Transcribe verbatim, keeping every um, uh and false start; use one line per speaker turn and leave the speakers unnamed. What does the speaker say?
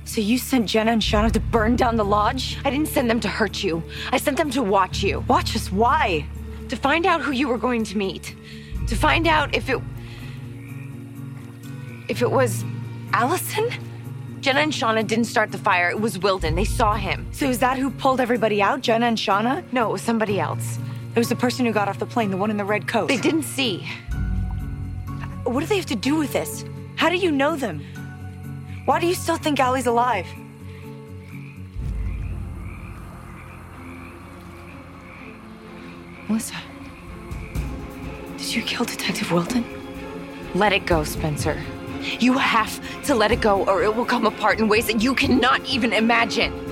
So you sent Jenna and Shauna to burn down the lodge?
I didn't send them to hurt you. I sent them to watch you.
Watch us? Why?
To find out who you were going to meet. To find out if it... If it was Allison? Jenna and Shauna didn't start the fire. It was Wilden. They saw him.
So is that who pulled everybody out, Jenna and Shauna?
No, it was somebody else.
It was the person who got off the plane, the one in the red coat.
They didn't see.
What do they have to do with this? How do you know them? Why do you still think Allie's alive? Melissa, did you kill Detective Wilden?
Let it go, Spencer. You have to let it go or it will come apart in ways that you cannot even imagine.